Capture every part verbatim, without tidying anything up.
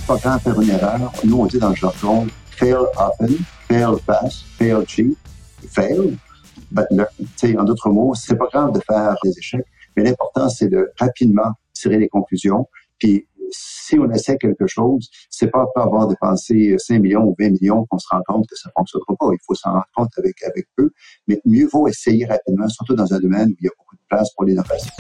pas grave à faire une erreur. Nous, on dit dans le jargon, fail often, fail fast, fail cheap, fail, but learn. Tu sais, en d'autres mots, c'est pas grave de faire des échecs, mais l'important, c'est de rapidement tirer les conclusions. Puis, si on essaie quelque chose, c'est pas après avoir dépensé cinq millions ou vingt millions qu'on se rend compte que ça fonctionnera pas. Il faut s'en rendre compte avec, avec peu. Mais mieux vaut essayer rapidement, surtout dans un domaine où il y a beaucoup de place pour l'innovation.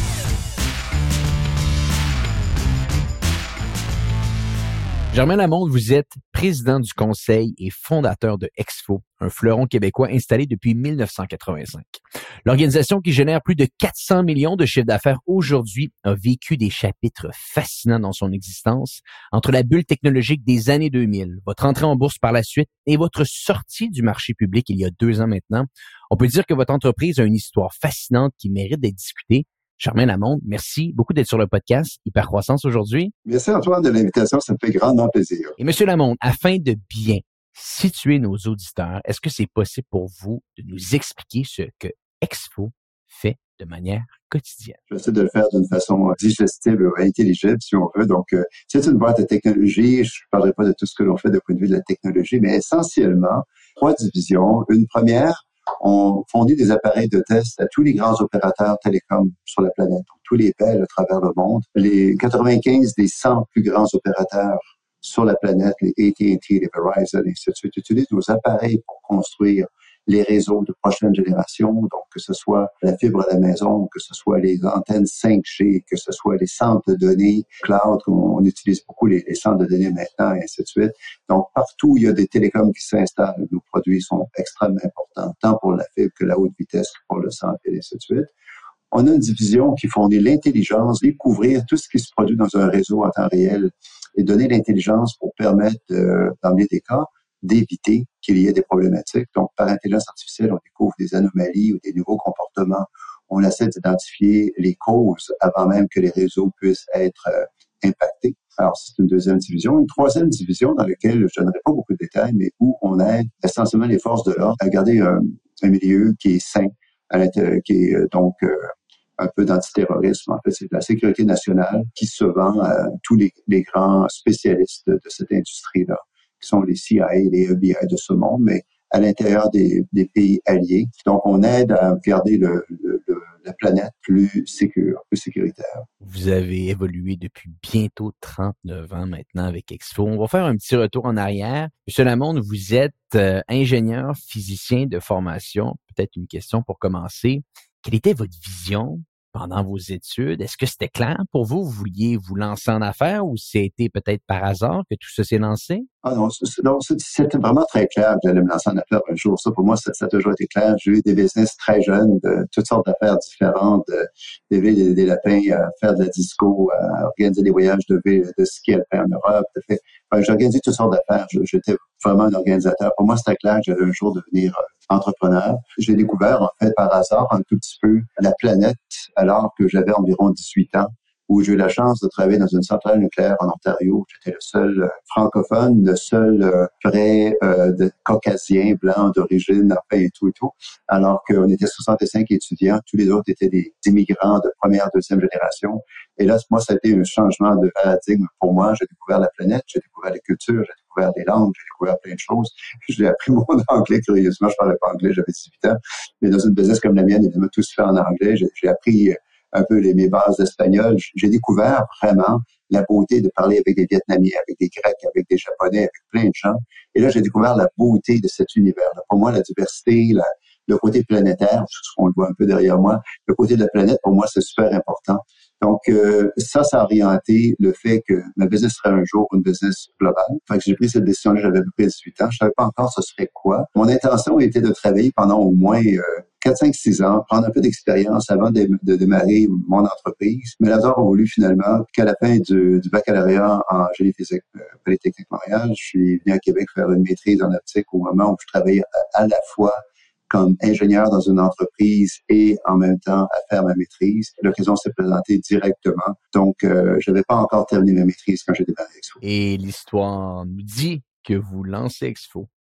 Germain Lamonde, vous êtes président du conseil et fondateur de Exfo, un fleuron québécois installé depuis mille neuf cent quatre-vingt-cinq. L'organisation qui génère plus de quatre cents millions de chiffres d'affaires aujourd'hui a vécu des chapitres fascinants dans son existence, entre la bulle technologique des années deux mille, votre entrée en bourse par la suite et votre sortie du marché public il y a deux ans maintenant. On peut dire que votre entreprise a une histoire fascinante qui mérite d'être discutée. Germain Lamonde, merci beaucoup d'être sur le podcast Hypercroissance aujourd'hui. Merci Antoine de l'invitation, ça me fait grandement plaisir. Et Monsieur Lamonde, afin de bien situer nos auditeurs, est-ce que c'est possible pour vous de nous expliquer ce que Exfo fait de manière quotidienne? J'essaie de le faire d'une façon digestible ou intelligible, si on veut. Donc, euh, c'est une boîte de technologie. Je ne parlerai pas de tout ce que l'on fait d'un point de vue de la technologie, mais essentiellement, trois divisions. Une première, on fournit des appareils de test à tous les grands opérateurs télécoms sur la planète, donc tous les bels à travers le monde. Les quatre-vingt-quinze des cent plus grands opérateurs sur la planète, les A T and T, les Verizon, et ainsi de suite, utilisent nos appareils pour construire les réseaux de prochaine génération, donc que ce soit la fibre à la maison, que ce soit les antennes cinq G, que ce soit les centres de données cloud, on utilise beaucoup les, les centres de données maintenant, et ainsi de suite. Donc, partout où il y a des télécoms qui s'installent, nos produits sont extrêmement importants, tant pour la fibre que la haute vitesse que pour le centre, et ainsi de suite. On a une division qui fournit l'intelligence, découvrir tout ce qui se produit dans un réseau en temps réel et donner l'intelligence pour permettre, euh, dans bien des cas, d'éviter qu'il y ait des problématiques. Donc, par intelligence artificielle, on découvre des anomalies ou des nouveaux comportements. On essaie d'identifier les causes avant même que les réseaux puissent être euh, impactés. Alors, c'est une deuxième division. Une troisième division dans laquelle je donnerai pas beaucoup de détails, mais où on aide essentiellement les forces de l'ordre à garder un, un milieu qui est sain, à l'intérieur, qui est donc euh, un peu d'antiterrorisme. En fait, c'est de la sécurité nationale qui se vend à tous les, les grands spécialistes de cette industrie-là, qui sont les C I A, les F B I de ce monde, mais à l'intérieur des, des pays alliés. Donc, on aide à garder le, le, le, la planète plus sécure, plus sécuritaire. Vous avez évolué depuis bientôt trente-neuf ans maintenant avec Exfo. On va faire un petit retour en arrière. Monsieur Lamonde, vous êtes euh, ingénieur physicien de formation. Peut-être une question pour commencer. Quelle était votre vision pendant vos études? Est-ce que c'était clair pour vous? Vous vouliez vous lancer en affaires ou c'était peut-être par hasard que tout ça s'est lancé? Ah non, c'est, non, c'était vraiment très clair que j'allais me lancer en affaires un jour. Ça, pour moi, ça, ça a toujours été clair. J'ai eu des business très jeunes, de toutes sortes d'affaires différentes, de, d'élever des, des lapins, à faire de la disco, à organiser des voyages de, de ski alpin en Europe. De fait, enfin, j'ai organisé toutes sortes d'affaires. J'étais vraiment un organisateur. Pour moi, c'était clair que j'allais un jour devenir entrepreneur. J'ai découvert, en fait, par hasard, un tout petit peu la planète alors que j'avais environ dix-huit ans, où j'ai eu la chance de travailler dans une centrale nucléaire en Ontario. J'étais le seul euh, francophone, le seul euh, vrai euh, de caucasien, blanc, d'origine, enfin, et tout et tout. Alors qu'on était soixante-cinq étudiants, tous les autres étaient des immigrants de première, deuxième génération. Et là, moi, ça a été un changement de paradigme pour moi. J'ai découvert la planète, j'ai découvert la culture, j'ai découvert les langues, j'ai découvert plein de choses. J'ai appris mon anglais, curieusement. Je parlais pas anglais, j'avais dix-huit ans. Mais dans une business comme la mienne, évidemment, tout se fait en anglais. J'ai, j'ai appris un peu les, mes bases d'espagnol. J'ai découvert vraiment la beauté de parler avec des Vietnamiens, avec des Grecs, avec des Japonais, avec plein de gens. Et là, j'ai découvert la beauté de cet univers-là. Pour moi, la diversité, la, le côté planétaire, on le voit un peu derrière moi, le côté de la planète, pour moi, c'est super important. Donc, euh, ça, ça a orienté le fait que ma business serait un jour une business globale. Fait que j'ai pris cette décision-là, j'avais à peu près dix-huit ans. Je savais pas encore ce serait quoi. Mon intention était de travailler pendant au moins euh, quatre, cinq, six ans, prendre un peu d'expérience avant de, de démarrer mon entreprise. Mais l'hasard a voulu finalement qu'à la fin du, du baccalauréat en génie physique euh, Polytechnique Montréal, je suis venu à Québec faire une maîtrise en optique au moment où je travaillais à, à la fois comme ingénieur dans une entreprise et en même temps à faire ma maîtrise. L'occasion s'est présentée directement. Donc, euh, je n'avais pas encore terminé ma maîtrise quand j'ai démarré Exfo. Et l'histoire nous dit que vous lancez Exfo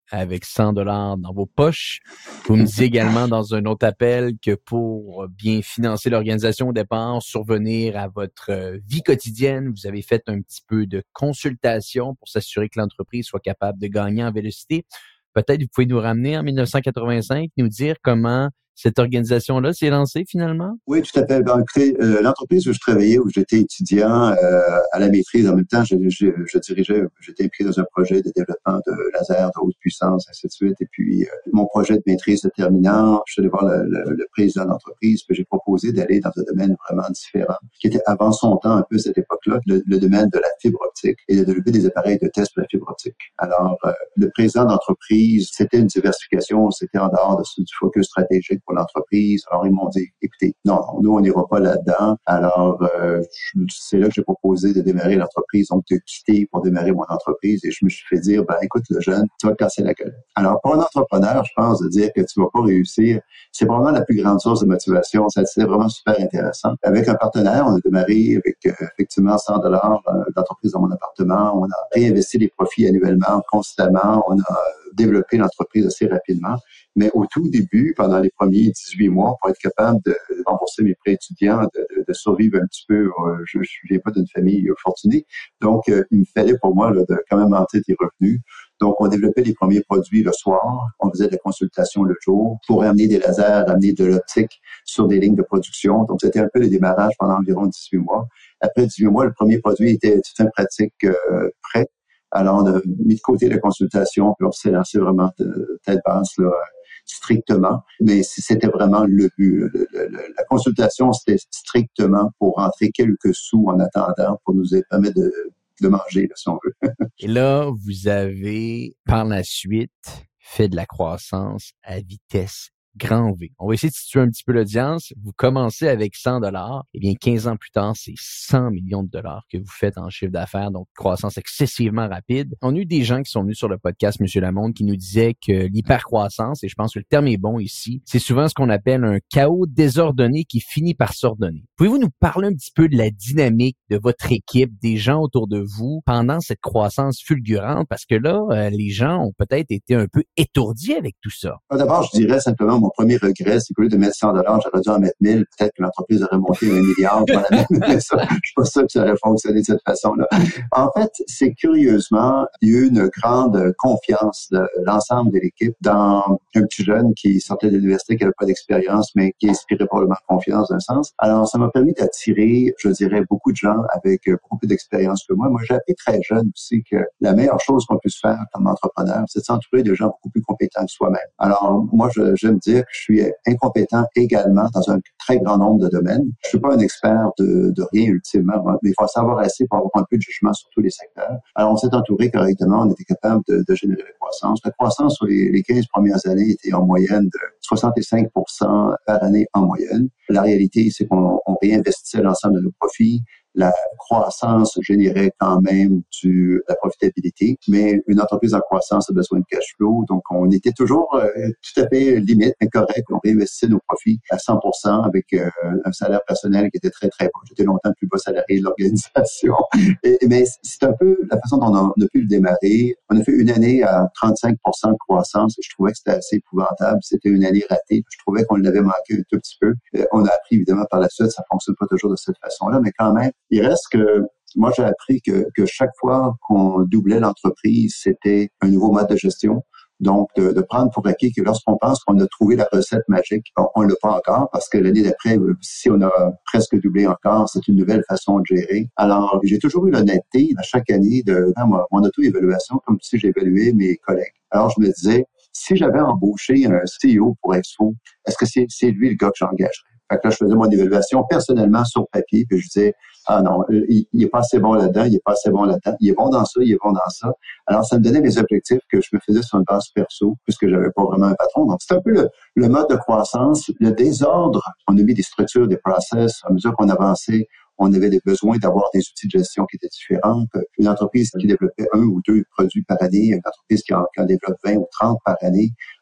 avec cent dollars dans vos poches. Vous me disiez également dans un autre appel que pour bien financer l'organisation au départ, survenir à votre vie quotidienne, vous avez fait un petit peu de consultation pour s'assurer que l'entreprise soit capable de gagner en vélocité. Peut-être vous pouvez nous ramener en dix-neuf cent quatre-vingt-cinq, nous dire comment cette organisation-là s'est lancée finalement? Oui, tout à fait. Ben, écoutez, euh, l'entreprise où je travaillais, où j'étais étudiant euh, à la maîtrise, en même temps, je, je, je dirigeais, j'étais impliqué dans un projet de développement de laser de haute puissance, ainsi de suite. Et puis, euh, mon projet de maîtrise se terminant, je suis allé voir le, le, le président de l'entreprise, puis j'ai proposé d'aller dans un domaine vraiment différent, qui était avant son temps, un peu cette époque-là, le, le domaine de la fibre optique et de développer des appareils de test pour la fibre optique. Alors, euh, le président d'entreprise, c'était une diversification, c'était en dehors de, du focus stratégique pour l'entreprise. Alors, ils m'ont dit, écoutez, non, nous, on n'ira pas là-dedans. Alors, euh, c'est là que j'ai proposé de démarrer l'entreprise, donc de quitter pour démarrer mon entreprise. Et je me suis fait dire, ben écoute, le jeune, tu vas te casser la gueule. Alors, pour un entrepreneur, je pense, de dire que tu vas pas réussir, c'est vraiment la plus grande source de motivation. Ça, c'est vraiment super intéressant. Avec un partenaire, on a démarré avec euh, effectivement cent dollars euh, d'entreprise dans mon appartement. On a réinvesti les profits annuellement, constamment. On a développé l'entreprise assez rapidement. Mais au tout début, pendant les premiers dix-huit mois, pour être capable de rembourser mes prêts étudiants, de, de, de survivre un petit peu, euh, je ne viens pas d'une famille fortunée. Donc, euh, il me fallait pour moi là, de quand même monter des revenus. Donc, on développait les premiers produits le soir. On faisait de la consultation le jour pour amener des lasers, amener de l'optique sur des lignes de production. Donc, c'était un peu le démarrage pendant environ dix-huit mois. Après dix-huit mois, le premier produit était tout un pratique euh, prêt. Alors, on a mis de côté la consultation, puis on s'est lancé vraiment de tête basse, là, strictement. Mais c'était vraiment le but. Le, le, le, la consultation, c'était strictement pour rentrer quelques sous en attendant pour nous permettre de, de manger, là, si on veut. Et là, vous avez, par la suite, fait de la croissance à vitesse grand V. On va essayer de situer un petit peu l'audience. Vous commencez avec cent dollars. Eh bien, quinze ans plus tard, c'est cent millions de dollars que vous faites en chiffre d'affaires, donc croissance excessivement rapide. On a eu des gens qui sont venus sur le podcast Monsieur Lamonde qui nous disaient que l'hypercroissance, et je pense que le terme est bon ici, c'est souvent ce qu'on appelle un chaos désordonné qui finit par s'ordonner. Pouvez-vous nous parler un petit peu de la dynamique de votre équipe, des gens autour de vous pendant cette croissance fulgurante? Parce que là, euh, les gens ont peut-être été un peu étourdis avec tout ça. D'abord, je dirais simplement mon premier regret, c'est qu'au lieu de mettre cent dollars, j'aurais dû en mettre mille. Peut-être que l'entreprise aurait monté un milliard. Mais ça, je suis pas sûr que ça aurait fonctionné de cette façon-là. En fait, c'est curieusement, il y a eu une grande confiance de l'ensemble de l'équipe dans un petit jeune qui sortait de l'université, qui n'avait pas d'expérience, mais qui inspirait probablement confiance d'un sens. Alors, ça m'a permis d'attirer, je dirais, beaucoup de gens avec beaucoup plus d'expérience que moi. Moi, j'ai appris très jeune aussi que la meilleure chose qu'on puisse faire comme entrepreneur, c'est de s'entourer de gens beaucoup plus compétents que soi-même. Alors, moi, je, j'aime dire que je suis incompétent également dans un très grand nombre de domaines. Je suis pas un expert de, de rien ultimement, mais il faut savoir assez pour avoir un peu de jugement sur tous les secteurs. Alors, on s'est entouré correctement, on était capable de, de générer la croissance. La croissance sur les, les quinze premières années était en moyenne de soixante-cinq pour cent par année en moyenne. La réalité, c'est qu'on on réinvestissait l'ensemble de nos profits. La croissance générait quand même du, de la profitabilité, mais une entreprise en croissance a besoin de cash flow, donc on était toujours euh, tout à fait limite, mais correct. On réinvestissait nos profits à cent pour cent avec euh, un salaire personnel qui était très, très bas. J'étais longtemps le plus bas salarié de l'organisation. Et, mais c'est un peu la façon dont on a pu le démarrer. On a fait une année à trente-cinq pour cent de croissance et je trouvais que c'était assez épouvantable. C'était une année ratée. Je trouvais qu'on l'avait manqué un tout petit peu. On a appris évidemment par la suite, ça fonctionne pas toujours de cette façon-là, mais quand même, il reste que moi, j'ai appris que, que chaque fois qu'on doublait l'entreprise, c'était un nouveau mode de gestion. Donc, de, de prendre pour acquis que lorsqu'on pense qu'on a trouvé la recette magique, on ne l'a pas encore parce que l'année d'après, si on a presque doublé encore, c'est une nouvelle façon de gérer. Alors, j'ai toujours eu l'honnêteté à chaque année de faire mon, mon auto-évaluation comme si j'évaluais mes collègues. Alors, je me disais, si j'avais embauché un C E O pour Exfo, est-ce que c'est, c'est lui le gars que j'engagerais? Fait que là, je faisais mon évaluation personnellement sur papier, puis je disais, ah non, il, il est pas assez bon là-dedans, il est pas assez bon là-dedans, il est bon dans ça, il est bon dans ça. Alors, ça me donnait mes objectifs que je me faisais sur une base perso, puisque j'avais pas vraiment un patron. Donc, c'est un peu le, le mode de croissance, le désordre. On a mis des structures, des process. À mesure qu'on avançait, on avait des besoins d'avoir des outils de gestion qui étaient différents. Une entreprise qui développait un ou deux produits par année, une entreprise qui en, qui en développe vingt ou trente par année,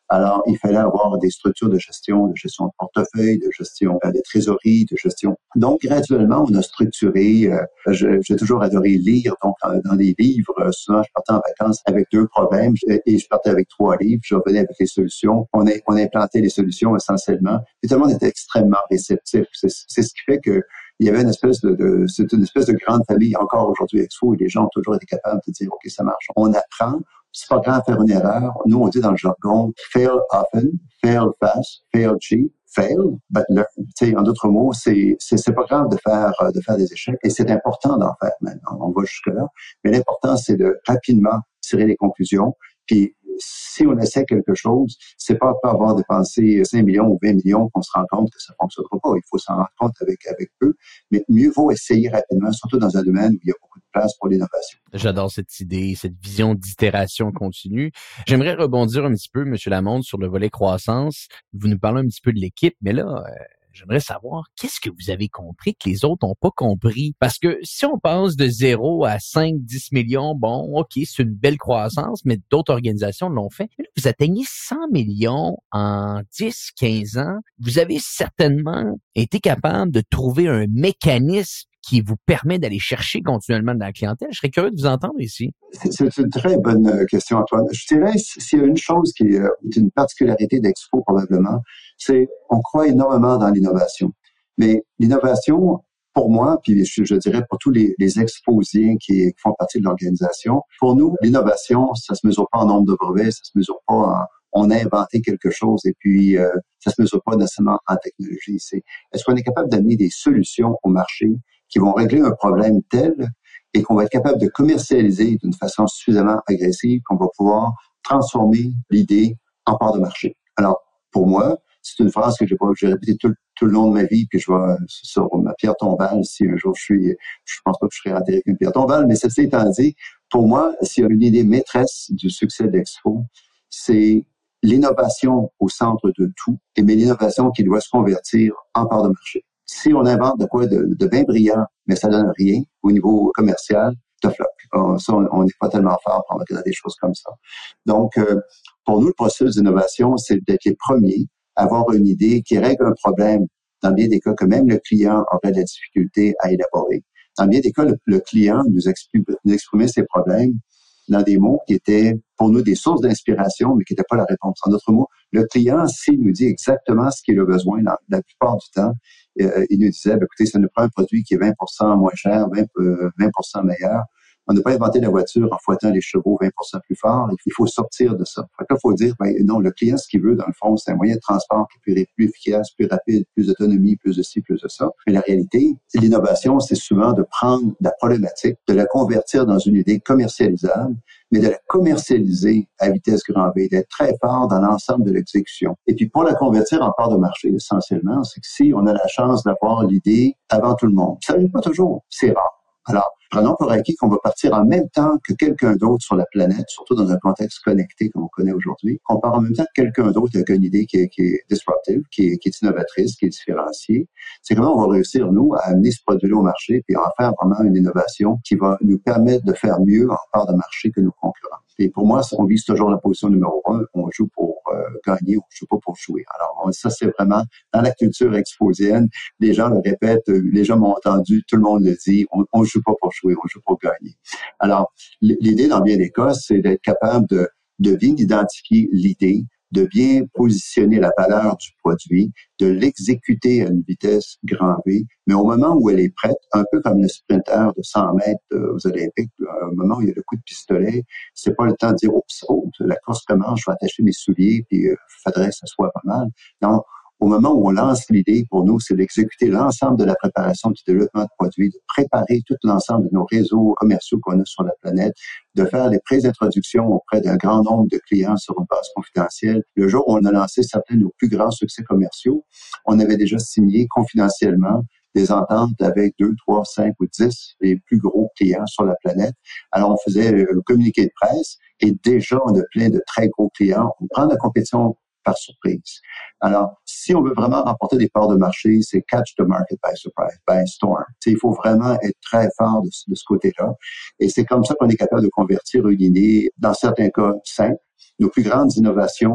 Alors, il fallait avoir des structures de gestion, de gestion de portefeuille, de gestion euh, de trésorerie, de gestion. Donc, graduellement, on a structuré. Euh, je, j'ai toujours adoré lire. Donc, euh, dans les livres, euh, souvent, je partais en vacances avec deux problèmes et je partais avec trois livres. Je revenais avec les solutions. On a, on a implanté les solutions essentiellement. Et tout le monde était extrêmement réceptif. C'est, c'est ce qui fait que il y avait une espèce de, de c'est une espèce de grande famille encore aujourd'hui Exfo et les gens ont toujours été capables de dire, OK, ça marche. On apprend. C'est pas grave de faire une erreur. Nous, on dit dans le jargon, fail often, fail fast, fail cheap, fail, but learn. Tu sais, en d'autres mots, c'est, c'est, c'est pas grave de faire, de faire des échecs et c'est important d'en faire maintenant. On va jusque-là. Mais l'important, c'est de rapidement tirer les conclusions. Puis, si on essaie quelque chose, c'est pas après avoir dépensé cinq millions ou vingt millions qu'on se rend compte que ça fonctionnera pas. Il faut s'en rendre compte avec, avec peu. Mais mieux vaut essayer rapidement, surtout dans un domaine où il y a beaucoup de place pour l'innovation. J'adore cette idée, cette vision d'itération continue. J'aimerais rebondir un petit peu, M. Lamonde, sur le volet croissance. Vous nous parlez un petit peu de l'équipe, mais là, euh, j'aimerais savoir, qu'est-ce que vous avez compris que les autres n'ont pas compris? Parce que si on passe de zéro à cinq, dix millions, bon, OK, c'est une belle croissance, mais d'autres organisations l'ont fait. Mais là, vous atteignez cent millions en dix, quinze ans. Vous avez certainement été capable de trouver un mécanisme qui vous permet d'aller chercher continuellement de la clientèle. Je serais curieux de vous entendre ici. C'est, c'est une très bonne question, Antoine. Je dirais, s'il y a une chose qui est une particularité d'Exfo, probablement, c'est on croit énormément dans l'innovation. Mais l'innovation, pour moi, puis je, je dirais pour tous les, les exposiens qui, qui font partie de l'organisation, pour nous, l'innovation, ça se mesure pas en nombre de brevets, ça se mesure pas en on a inventé quelque chose et puis euh, ça se mesure pas nécessairement en technologie. C'est est-ce qu'on est capable d'amener des solutions au marché qui vont régler un problème tel et qu'on va être capable de commercialiser d'une façon suffisamment agressive qu'on va pouvoir transformer l'idée en part de marché. Alors, pour moi, c'est une phrase que j'ai pas, j'ai répétée tout, tout le long de ma vie, puis je vais sur ma pierre tombale, si un jour je suis, je pense pas que je serai enterré avec une pierre tombale, mais ceci étant dit, pour moi, s'il y a une idée maîtresse du succès d'Exfo, c'est l'innovation au centre de tout, et mais l'innovation qui doit se convertir en part de marché. Si on invente de quoi de, de bien brillant, mais ça donne rien au niveau commercial, tough luck. Ça, on n'est pas tellement fort pour regarder des choses comme ça. Donc, euh, pour nous, le processus d'innovation, c'est d'être les premiers à avoir une idée qui règle un problème, dans bien des cas que même le client aurait de la difficulté à élaborer. Dans bien des cas, le, le client nous, exprime, nous exprimait ses problèmes dans des mots qui étaient pour nous des sources d'inspiration, mais qui n'étaient pas la réponse. En d'autres mots, le client, s'il nous dit exactement ce qu'il a besoin, la, la plupart du temps, euh, il nous disait, ben, écoutez, ça nous prend un produit qui est vingt pour cent moins cher, vingt, euh, vingt pour cent meilleur. On n'a pas inventé la voiture en fouettant les chevaux vingt pour cent plus fort. Il faut sortir de ça. Fait que là, il faut dire, ben, non, le client, ce qu'il veut, dans le fond, c'est un moyen de transport qui est plus efficace, plus rapide, plus d'autonomie, plus de ci, plus de ça. Mais la réalité, l'innovation, c'est souvent de prendre la problématique, de la convertir dans une idée commercialisable, mais de la commercialiser à vitesse grand V, d'être très fort dans l'ensemble de l'exécution. Et puis, pour la convertir en part de marché, essentiellement, c'est que si on a la chance d'avoir l'idée avant tout le monde, ça n'arrive pas toujours, c'est rare. Alors, prenons pour acquis qu'on va partir en même temps que quelqu'un d'autre sur la planète, surtout dans un contexte connecté comme on connaît aujourd'hui, qu'on part en même temps que quelqu'un d'autre avec une idée qui est, qui est disruptive, qui est, qui est innovatrice, qui est différenciée. C'est comment on va réussir, nous, à amener ce produit-là au marché puis en faire vraiment une innovation qui va nous permettre de faire mieux en part de marché que nos concurrents. Et pour moi, on vise toujours la position numéro un. On joue pour euh, gagner, on joue pas pour jouer. Alors, on, ça, c'est vraiment dans la culture exposienne. Les gens le répètent, les gens m'ont entendu, tout le monde le dit. On, on joue pas pour jouer, on joue pour gagner. Alors, l'idée dans bien des cas, c'est d'être capable de, de bien identifier l'idée, de bien positionner la valeur du produit, de l'exécuter à une vitesse grand V, mais au moment où elle est prête, un peu comme le sprinter de cent mètres aux Olympiques, au moment où il y a le coup de pistolet, c'est pas le temps de dire « Oups, oh, la course commence, je vais attacher mes souliers, puis il euh, faudrait que ça soit pas mal ». Non, au moment où on lance l'idée, pour nous, c'est d'exécuter l'ensemble de la préparation du développement de produits, de préparer tout l'ensemble de nos réseaux commerciaux qu'on a sur la planète, de faire les pré-introductions auprès d'un grand nombre de clients sur une base confidentielle. Le jour où on a lancé certains de nos plus grands succès commerciaux, on avait déjà signé confidentiellement des ententes avec deux, trois, cinq ou dix les plus gros clients sur la planète. Alors, on faisait le communiqué de presse et déjà, on a plein de très gros clients. On prend la compétition par surprise. Alors, si on veut vraiment remporter des parts de marché, c'est catch the market by surprise, by storm. T'sais, il faut vraiment être très fort de, de ce côté-là. Et c'est comme ça qu'on est capable de convertir une idée, dans certains cas, simple. Nos plus grandes innovations,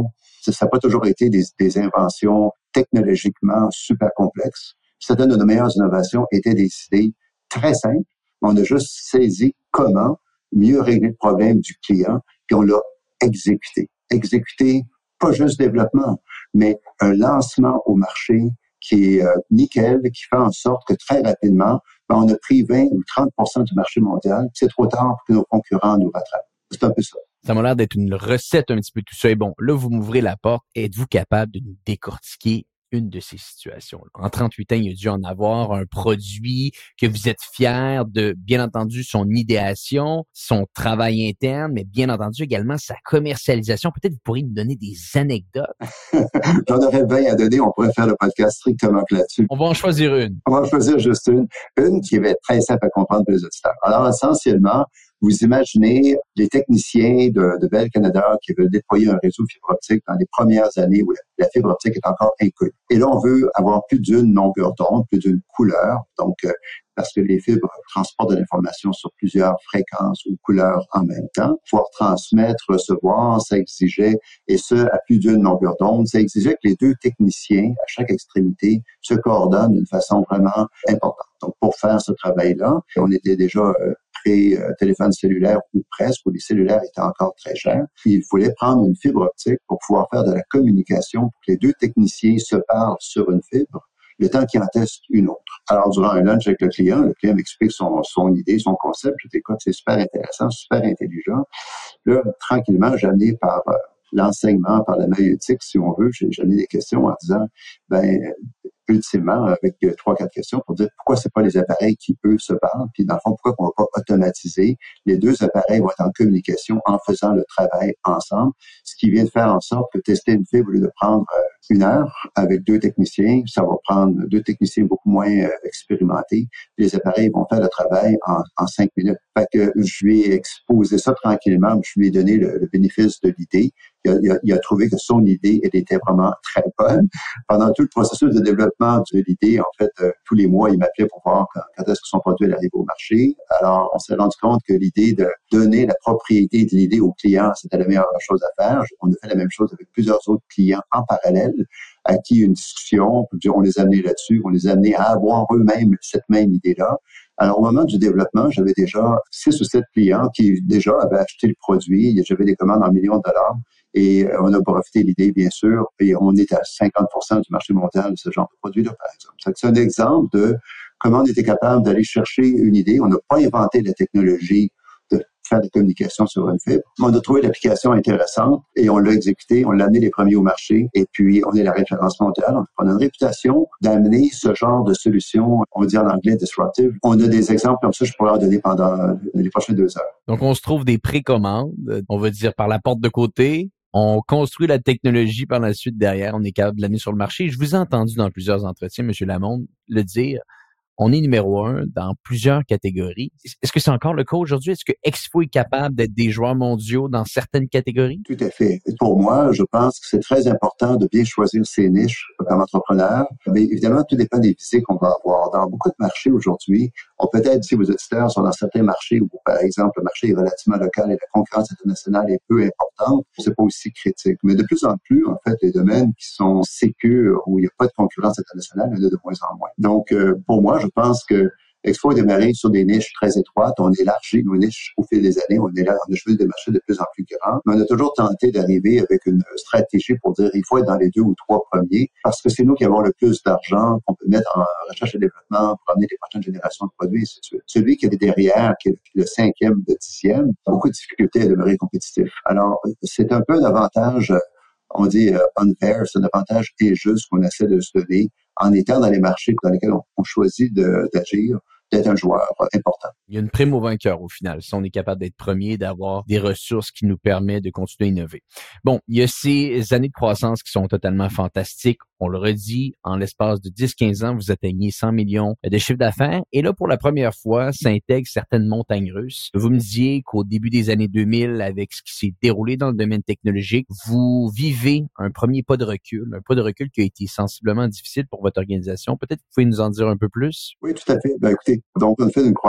ça n'a pas toujours été des, des inventions technologiquement super complexes. Certaines de nos meilleures innovations étaient des idées très simples. On a juste saisi comment mieux régler le problème du client, puis on l'a exécuté. Exécuté, pas juste développement, mais un lancement au marché qui est euh, nickel, qui fait en sorte que très rapidement, ben, on a pris vingt ou trente pour cent du marché mondial. C'est trop tard pour que nos concurrents nous rattrapent. C'est un peu ça. Ça m'a l'air d'être une recette un petit peu tout ça. Et bon, là, vous m'ouvrez la porte. Êtes-vous capable de nous décortiquer une de ces situations-là? En trente-huit ans, il a dû en avoir un produit que vous êtes fier de, bien entendu, son idéation, son travail interne, mais bien entendu également sa commercialisation. Peut-être vous pourriez nous donner des anecdotes. J'en aurais vingt à donner. On pourrait faire le podcast strictement là-dessus. On va en choisir une. On va en choisir juste une. Une qui va être très simple à comprendre pour les auditeurs. Alors, essentiellement, vous imaginez les techniciens de, de Bell Canada qui veulent déployer un réseau fibre optique dans les premières années où la, la fibre optique est encore inconnue. Et là, on veut avoir plus d'une longueur d'onde, plus d'une couleur. Donc, euh, parce que les fibres transportent de l'information sur plusieurs fréquences ou couleurs en même temps. Pouvoir transmettre, recevoir, ça exigeait, et ce, à plus d'une longueur d'onde, ça exigeait que les deux techniciens, à chaque extrémité, se coordonnent d'une façon vraiment importante. Donc, pour faire ce travail-là, on était déjà euh, pré-téléphone cellulaire ou presque, où les cellulaires étaient encore très chers. Puis, il fallait prendre une fibre optique pour pouvoir faire de la communication, pour que les deux techniciens se parlent sur une fibre, le temps qu'ils en testent une autre. Alors, durant un lunch avec le client, le client m'explique son, son idée, son concept. Je dis, écoute, c'est super intéressant, super intelligent. Là, tranquillement, j'ai amené par euh, l'enseignement, par la maïeutique, si on veut, j'ai, j'ai amené des questions en disant, ben, ultimement, avec euh, trois, quatre questions pour dire pourquoi c'est pas les appareils qui, eux, se parlent, puis dans le fond, pourquoi on va pas automatiser. Les deux appareils vont être en communication en faisant le travail ensemble, ce qui vient de faire en sorte que tester une fibre, au lieu de prendre euh, une heure avec deux techniciens, ça va prendre deux techniciens beaucoup moins euh, expérimentés. Les appareils vont faire le travail en, en cinq minutes. Fait que je lui ai exposé ça tranquillement, je lui ai donné le, le bénéfice de l'idée. Il a, il, a, il a trouvé que son idée, elle était vraiment très bonne. Pendant tout le processus de développement de l'idée, en fait, euh, tous les mois, il m'appelait pour voir quand, quand est-ce que son produit arrive au marché. Alors, on s'est rendu compte que l'idée de donner la propriété de l'idée aux clients, c'était la meilleure chose à faire. On a fait la même chose avec plusieurs autres clients en parallèle, à qui une discussion, on les a amenés là-dessus, on les a amenés à avoir eux-mêmes cette même idée-là. Alors, au moment du développement, j'avais déjà six ou sept clients qui déjà avaient acheté le produit. J'avais des commandes en millions de dollars. Et on a profité de l'idée, bien sûr, et on est à cinquante pour cent du marché mondial de ce genre de produit-là, par exemple. C'est un exemple de comment on était capable d'aller chercher une idée. On n'a pas inventé la technologie de faire des communications sur une fibre. On a trouvé l'application intéressante et on l'a exécutée, on l'a amené les premiers au marché et puis on est la référence mondiale. On a une réputation d'amener ce genre de solution, on dit en anglais disruptive. On a des exemples comme ça, je pourrais en donner pendant les prochaines deux heures. Donc, on se trouve des précommandes, on va dire par la porte de côté. On construit la technologie par la suite derrière. On est capable de l'amener sur le marché. Je vous ai entendu dans plusieurs entretiens, M. Lamonde, le dire. On est numéro un dans plusieurs catégories. Est-ce que c'est encore le cas aujourd'hui? Est-ce que Exfo est capable d'être des joueurs mondiaux dans certaines catégories? Tout à fait. Pour moi, je pense que c'est très important de bien choisir ses niches comme entrepreneur. Mais évidemment, tout dépend des visées qu'on va avoir. Dans beaucoup de marchés aujourd'hui, on peut être, si vos auditeurs sont dans certains marchés où, par exemple, le marché est relativement local et la concurrence internationale est peu importante, c'est pas aussi critique. Mais de plus en plus, en fait, les domaines qui sont sécures, où il n'y a pas de concurrence internationale, il y en a de moins en moins. Donc, euh, pour moi, je Je pense que Exfo a démarré sur des niches très étroites. On élargit nos niches au fil des années. On est là, on a choisi des marchés de plus en plus grands. Mais on a toujours tenté d'arriver avec une stratégie pour dire il faut être dans les deux ou trois premiers parce que c'est nous qui avons le plus d'argent qu'on peut mettre en recherche et développement pour amener les prochaines générations de produits, et ainsi de suite. Celui qui est derrière, qui est le cinquième, le dixième, a beaucoup de difficultés à demeurer compétitif. Alors, c'est un peu un avantage, on dit euh, unfair, c'est un avantage injuste qu'on essaie de se donner en étant dans les marchés dans lesquels on, on choisit de, d'agir, d'être un joueur important. Il y a une prime au vainqueur au final, si on est capable d'être premier, d'avoir des ressources qui nous permettent de continuer à innover. Bon, il y a ces années de croissance qui sont totalement fantastiques. On le redit, en l'espace de dix à quinze ans, vous atteignez cent millions de chiffre d'affaires. Et là, pour la première fois, ça intègre certaines montagnes russes. Vous me disiez qu'au début des années deux mille, avec ce qui s'est déroulé dans le domaine technologique, vous vivez un premier pas de recul, un pas de recul qui a été sensiblement difficile pour votre organisation. Peut-être que vous pouvez nous en dire un peu plus? Oui, tout à fait. Ben, écoutez, donc on a fait une croissance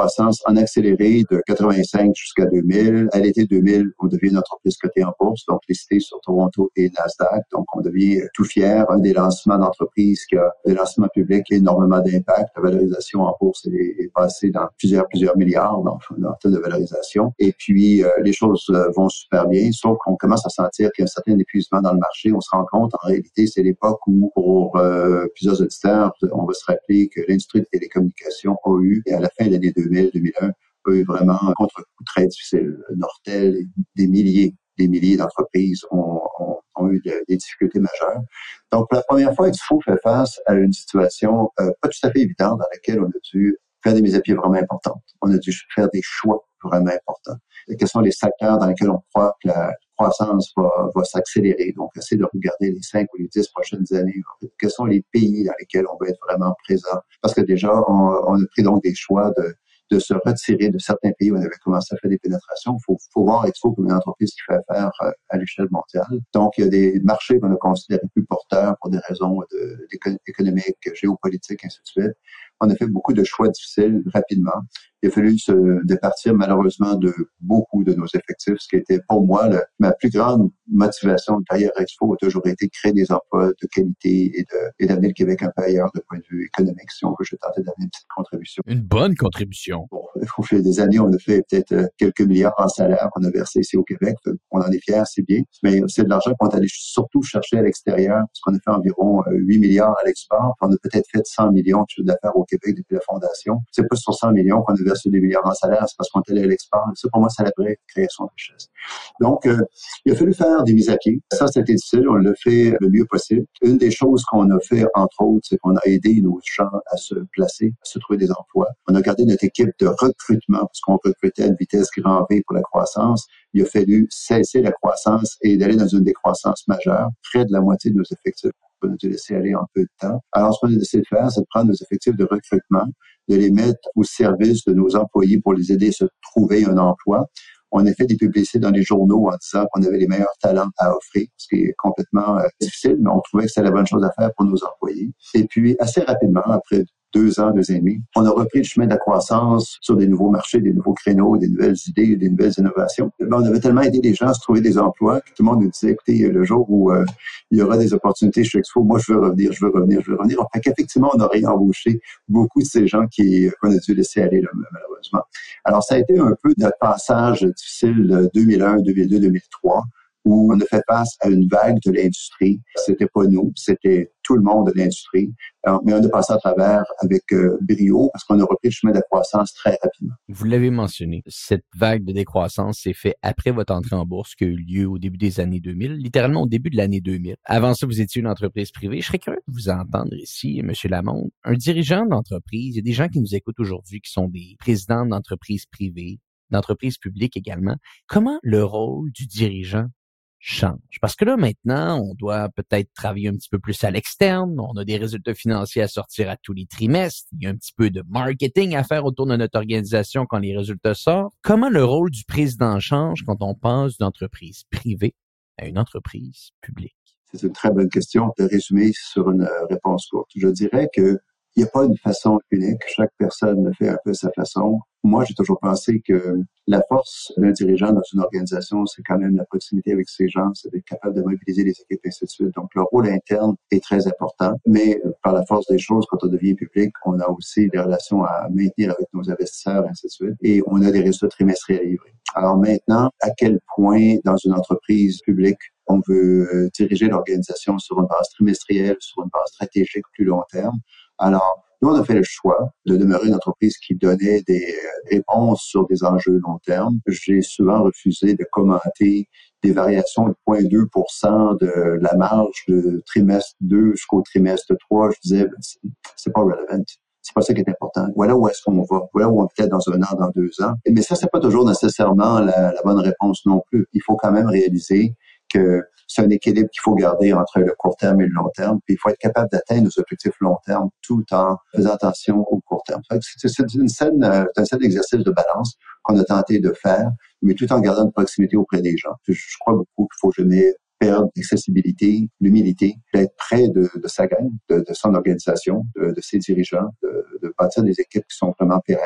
en accéléré de quatre-vingt-cinq jusqu'à deux mille. À l'été deux mille, on devient une entreprise cotée en bourse, donc listée sur Toronto et Nasdaq. Donc, on devient tout fier. Un des lancements d'entreprise qui a des lancements publics énormément d'impact. La valorisation en bourse est, est passée dans plusieurs, plusieurs milliards dans, dans termes de valorisation. Et puis, euh, les choses euh, vont super bien, sauf qu'on commence à sentir qu'il y a un certain épuisement dans le marché. On se rend compte, en réalité, c'est l'époque où, pour euh, plusieurs auditeurs, on va se rappeler que l'industrie des télécommunications a eu, et à la fin de l'année deux mille, deux mille un, a eu vraiment un contre-coup très difficile. Nortel, des milliers, des milliers d'entreprises ont, ont, ont eu de, des difficultés majeures. Donc, pour la première fois, Exfo fait face à une situation euh, pas tout à fait évidente dans laquelle on a dû faire des mises à pied vraiment importantes. On a dû faire des choix vraiment importants. Et quels sont les secteurs dans lesquels on croit que la croissance va, va s'accélérer? Donc, essayer de regarder les cinq ou les dix prochaines années. Quels sont les pays dans lesquels on va être vraiment présent? Parce que déjà, on, on a pris donc des choix de de se retirer de certains pays où on avait commencé à faire des pénétrations. Il faut, faut voir Exfo comme une entreprise qui fait affaire à l'échelle mondiale. Donc, il y a des marchés qu'on a considérés plus porteurs pour des raisons de, économiques, géopolitiques, ainsi de suite. On a fait beaucoup de choix difficiles rapidement. Il a fallu se départir malheureusement de beaucoup de nos effectifs, ce qui était pour moi le, ma plus grande motivation derrière Exfo a toujours été de créer des emplois de qualité et, de, et d'amener le Québec un peu ailleurs de point de vue économique, si on veut. Je tentais d'amener une petite contribution. Une bonne contribution. Bon, au fil des années, on a fait peut-être quelques milliards en salaire qu'on a versé ici au Québec. On en est fiers, c'est bien. Mais c'est de l'argent qu'on est allé surtout chercher à l'extérieur, parce qu'on a fait environ huit milliards à l'export. On a peut-être fait cent millions de chiffre d'affaires au Québec depuis la fondation. C'est pas sur cent millions qu'on a versé des milliards en salaire, c'est parce qu'on est allé à l'export. Ça, pour moi, c'est la vraie création de richesse. Donc, euh, il a fallu faire des mises à pied. Ça, c'était difficile. On l'a fait le mieux possible. Une des choses qu'on a fait, entre autres, c'est qu'on a aidé nos gens à se placer, à se trouver des emplois. On a gardé notre équipe de recrutement parce qu'on recrutait à une vitesse grand V pour la croissance. Il a fallu cesser la croissance et d'aller dans une décroissance majeure. Près de la moitié de nos effectifs, on a dû laisser aller en peu de temps. Alors, ce qu'on a décidé de faire, c'est de prendre nos effectifs de recrutement, de les mettre au service de nos employés pour les aider à se trouver un emploi. On a fait des publicités dans les journaux en disant qu'on avait les meilleurs talents à offrir, ce qui est complètement euh, difficile, mais on trouvait que c'était la bonne chose à faire pour nos employés. Et puis, assez rapidement, après deux ans, deux ans et demi, on a repris le chemin de la croissance sur des nouveaux marchés, des nouveaux créneaux, des nouvelles idées, des nouvelles innovations. Ben, on avait tellement aidé les gens à se trouver des emplois que tout le monde nous disait, écoutez, le jour où euh, il y aura des opportunités chez Exfo, moi, je veux revenir, je veux revenir, je veux revenir. Fait qu'effectivement, on a réembauché beaucoup de ces gens qui qu'on a dû laisser aller, là, malheureusement. Alors, ça a été un peu notre passage difficile deux mille un, deux mille deux, deux mille trois, où on a fait face à une vague de l'industrie. C'était pas nous, c'était tout le monde de l'industrie. Alors, mais on a passé à travers avec euh, brio parce qu'on a repris le chemin de la croissance très rapidement. Vous l'avez mentionné, cette vague de décroissance s'est faite après votre entrée en bourse qui a eu lieu au début des années deux mille, littéralement au début de l'année deux mille. Avant ça, vous étiez une entreprise privée. Je serais curieux de vous entendre ici, M. Lamonde. Un dirigeant d'entreprise, il y a des gens qui nous écoutent aujourd'hui qui sont des présidents d'entreprises privées, d'entreprises publiques également. Comment le rôle du dirigeant change? Parce que là, maintenant, on doit peut-être travailler un petit peu plus à l'externe. On a des résultats financiers à sortir à tous les trimestres. Il y a un petit peu de marketing à faire autour de notre organisation quand les résultats sortent. Comment le rôle du président change quand on passe d'une entreprise privée à une entreprise publique? C'est une très bonne question de résumer sur une réponse courte. Je dirais que il n'y a pas une façon unique. Chaque personne le fait un peu à sa façon. Moi, j'ai toujours pensé que la force d'un dirigeant dans une organisation, c'est quand même la proximité avec ses gens, c'est d'être capable de mobiliser les équipes, et ainsi de suite. Donc, le rôle interne est très important. Mais par la force des choses, quand on devient public, on a aussi des relations à maintenir avec nos investisseurs, et ainsi de suite. Et on a des résultats trimestriels à livrer. Alors maintenant, à quel point dans une entreprise publique, on veut diriger l'organisation sur une base trimestrielle, sur une base stratégique plus long terme? Alors, nous, on a fait le choix de demeurer une entreprise qui donnait des réponses sur des enjeux long terme. J'ai souvent refusé de commenter des variations de zéro virgule deux pour cent de la marge de trimestre deux jusqu'au trimestre trois. Je disais, ben, c'est, c'est pas relevant. C'est pas ça qui est important. Voilà où est-ce qu'on va. Voilà où on peut être dans un an, dans deux ans. Mais ça, c'est pas toujours nécessairement la, la bonne réponse non plus. Il faut quand même réaliser que c'est un équilibre qu'il faut garder entre le court terme et le long terme. Puis il faut être capable d'atteindre nos objectifs long terme tout en faisant attention au court terme. C'est, c'est une scène, c'est un scène d'exercice de balance qu'on a tenté de faire, mais tout en gardant une proximité auprès des gens. Je, je crois beaucoup qu'il faut jamais perdre l'accessibilité, l'humilité, d'être près de, de sa gang, de, de son organisation, de, de ses dirigeants, de, de bâtir des équipes qui sont vraiment pérennes.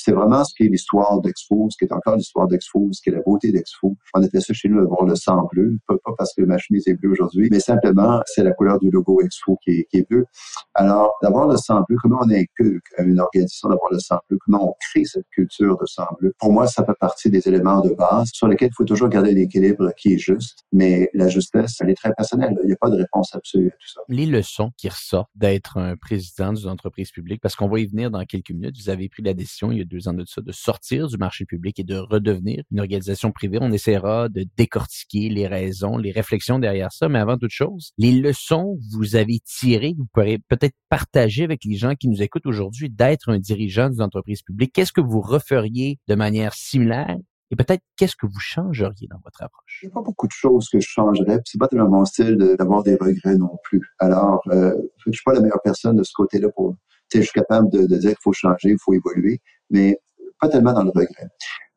c'est vraiment ce qui est l'histoire d'Exfo, ce qui est encore l'histoire d'Exfo, ce qui est la beauté d'Exfo. On a fait ça chez nous, d'avoir le sang bleu, pas, pas parce que ma chemise est bleue aujourd'hui, mais simplement, c'est la couleur du logo Exfo qui est, qui est bleu. Alors, d'avoir le sang bleu, comment on inculque à une organisation d'avoir le sang bleu, comment on crée cette culture de sang bleu. Pour moi, ça fait partie des éléments de base sur lesquels il faut toujours garder l'équilibre qui est juste, mais la justesse, elle est très personnelle. Il n'y a pas de réponse absolue à tout ça. Les leçons qui ressortent d'être un président d'une entreprise publique, parce qu'on va y venir dans quelques minutes, vous avez pris la décision il y a deux ans de ça, de sortir du marché public et de redevenir une organisation privée. On essaiera de décortiquer les raisons, les réflexions derrière ça, mais avant toute chose, les leçons que vous avez tirées, que vous pourrez peut-être partager avec les gens qui nous écoutent aujourd'hui d'être un dirigeant d'une entreprise publique. Qu'est-ce que vous referiez de manière similaire? Et peut-être, qu'est-ce que vous changeriez dans votre approche? Il n'y a pas beaucoup de choses que je changerais. C'est pas tellement mon style de, d'avoir des regrets non plus. Alors, euh, je suis pas la meilleure personne de ce côté-là pour. Tu sais, je suis capable de, de dire qu'il faut changer, il faut évoluer, mais pas tellement dans le regret.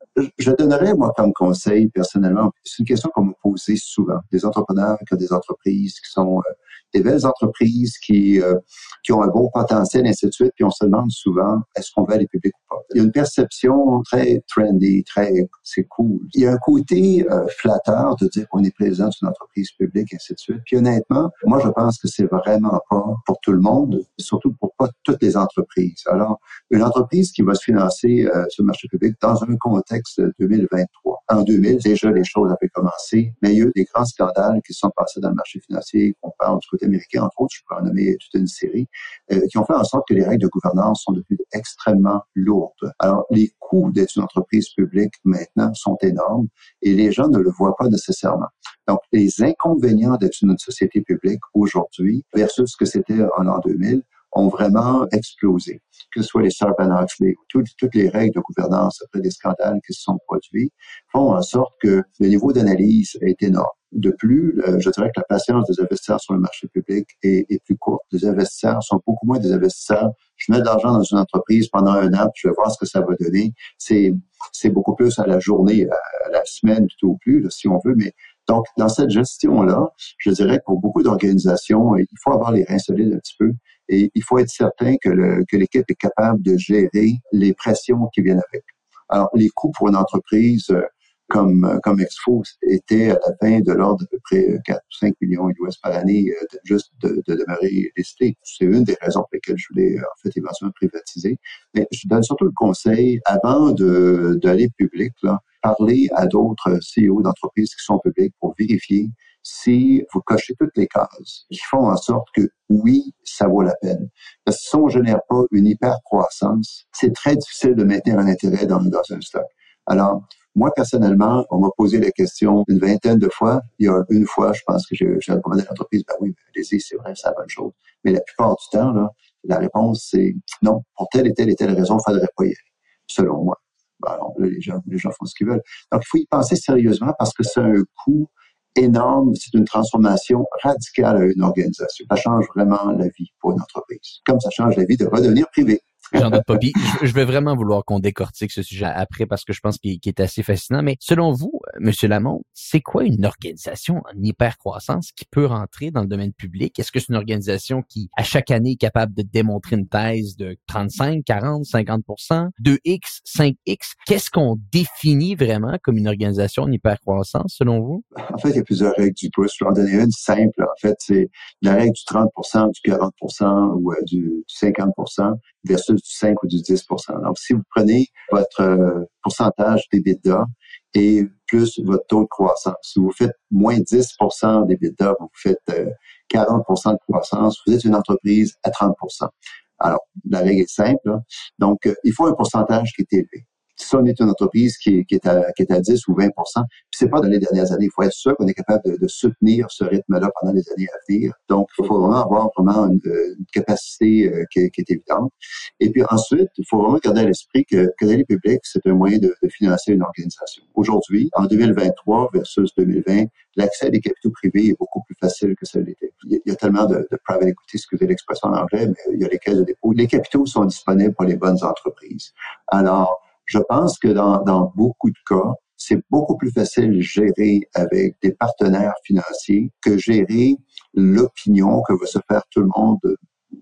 Je donnerais, moi, comme conseil, personnellement, c'est une question qu'on me posait souvent. Des entrepreneurs qui ont des entreprises qui sont euh, des belles entreprises qui euh, qui ont un bon potentiel, ainsi de suite, puis on se demande souvent, est-ce qu'on va aller public ou pas? Il y a une perception très trendy, très, c'est cool. Il y a un côté euh, flatteur de dire qu'on est président d'une entreprise publique, ainsi de suite. Puis honnêtement, moi, je pense que c'est vraiment pas pour tout le monde, surtout pour pas toutes les entreprises. Alors, une entreprise qui va se financer euh, sur le marché public dans un contexte deux mille vingt-trois. En deux mille, déjà, les choses avaient commencé, mais il y a eu des grands scandales qui sont passés dans le marché financier, qu'on parle du côté américain, entre autres, je peux en nommer toute une série, euh, qui ont fait en sorte que les règles de gouvernance sont devenues extrêmement lourdes. Alors, les coûts d'être une entreprise publique maintenant sont énormes et les gens ne le voient pas nécessairement. Donc, les inconvénients d'être une société publique aujourd'hui versus ce que c'était en l'an deux mille ont vraiment explosé. Que ce soit les Sarbanes-Oxley ou toutes, toutes les règles de gouvernance après des scandales qui se sont produits font en sorte que le niveau d'analyse est énorme. De plus, euh, je dirais que la patience des investisseurs sur le marché public est, est plus courte. Les investisseurs sont beaucoup moins des investisseurs. Je mets de l'argent dans une entreprise pendant un an, puis je vais voir ce que ça va donner. C'est, c'est beaucoup plus à la journée, à la semaine, tout au plus, là, si on veut. Mais donc, dans cette gestion-là, je dirais que pour beaucoup d'organisations, il faut avoir les reins solides un petit peu. Et il faut être certain que, le, que l'équipe est capable de gérer les pressions qui viennent avec. Alors, les coûts pour une entreprise euh, comme comme Exfo étaient à la fin de l'ordre d'à peu près quatre ou cinq millions U S par année euh, de, juste de, de demeurer listé. C'est une des raisons pour lesquelles je voulais en fait éventuellement privatiser. Mais je donne surtout le conseil, avant de d'aller public, là, parler à d'autres C E O d'entreprises qui sont publiques pour vérifier si vous cochez toutes les cases qui font en sorte que, oui, ça vaut la peine. Parce que si on ne génère pas une hyper-croissance, c'est très difficile de maintenir un intérêt dans, dans un stock. Alors, moi, personnellement, on m'a posé la question une vingtaine de fois. Il y a une fois, je pense que j'ai, j'ai recommandé à l'entreprise, ben oui, allez-y, c'est vrai, c'est la bonne chose. Mais la plupart du temps, là, la réponse, c'est non, pour telle et telle et telle raison, il ne faudrait pas y aller, selon moi. Ben alors, là, les gens, les gens font ce qu'ils veulent. Donc, il faut y penser sérieusement parce que c'est un coût énorme, c'est une transformation radicale à une organisation. Ça change vraiment la vie pour une entreprise, comme ça change la vie de redevenir privé. J'en doute pas. Puis je, je vais vraiment vouloir qu'on décortique ce sujet après parce que je pense qu'il, qu'il est assez fascinant. Mais selon vous, Monsieur Lamont, c'est quoi une organisation en hypercroissance qui peut rentrer dans le domaine public? Est-ce que c'est une organisation qui, à chaque année, est capable de démontrer une thèse de trente-cinq, quarante, cinquante pour cent, deux X, cinq X? Qu'est-ce qu'on définit vraiment comme une organisation en hypercroissance, selon vous? En fait, il y a plusieurs règles du pouce. Je vais en donner une simple. En fait, c'est la règle du trente pour cent, du quarante pour cent ou euh, du cinquante pour cent versus du cinq ou du dix pour cent. Donc, si vous prenez votre euh, pourcentage d'EBITDA et plus votre taux de croissance, si vous faites moins dix pour cent d'EBITDA, vous faites euh, quarante pour cent de croissance, vous êtes une entreprise à trente pour cent. Alors, la règle est simple, là. Donc, euh, il faut un pourcentage qui est élevé. Si on est une entreprise qui est, qui est à, qui est à dix ou vingt pour cent, puis c'est pas dans les dernières années, il faut être sûr qu'on est capable de, de soutenir ce rythme-là pendant les années à venir. Donc, il faut vraiment avoir vraiment une, une capacité euh, qui, qui est évidente. Et puis ensuite, il faut vraiment garder à l'esprit que, que l'aide publique, c'est un moyen de, de financer une organisation. Aujourd'hui, en deux mille vingt-trois versus deux mille vingt, l'accès à des capitaux privés est beaucoup plus facile que ça l'était. Il y a tellement de, de private equity, excusez l'expression en anglais, mais il y a les caisses de dépôt. Les capitaux sont disponibles pour les bonnes entreprises. Alors, je pense que dans, dans beaucoup de cas, c'est beaucoup plus facile de gérer avec des partenaires financiers que gérer l'opinion que veut se faire tout le monde